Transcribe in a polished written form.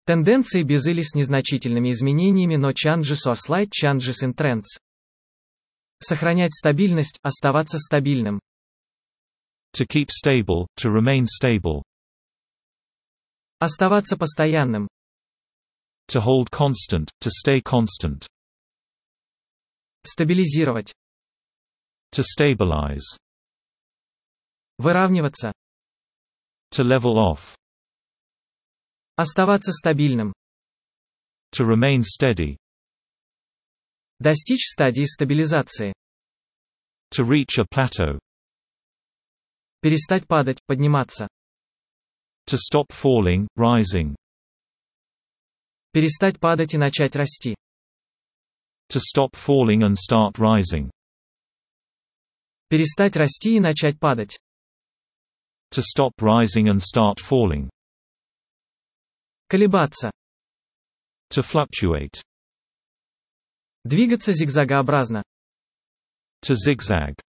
Тенденции без или с незначительными изменениями, но changes or slight changes in trends. Сохранять стабильность, оставаться стабильным. To keep stable, to remain stable. Оставаться постоянным. To hold constant, to stay constant. Стабилизировать. To stabilize. Выравниваться. To level off. Оставаться стабильным. To remain steady. Достичь стадии стабилизации. To reach a plateau. Перестать падать, подниматься. To stop falling, rising. Перестать падать и начать расти. To stop falling and start rising. Перестать расти и начать падать. To stop rising and start falling. Колебаться. To fluctuate. Двигаться зигзагообразно. To zigzag.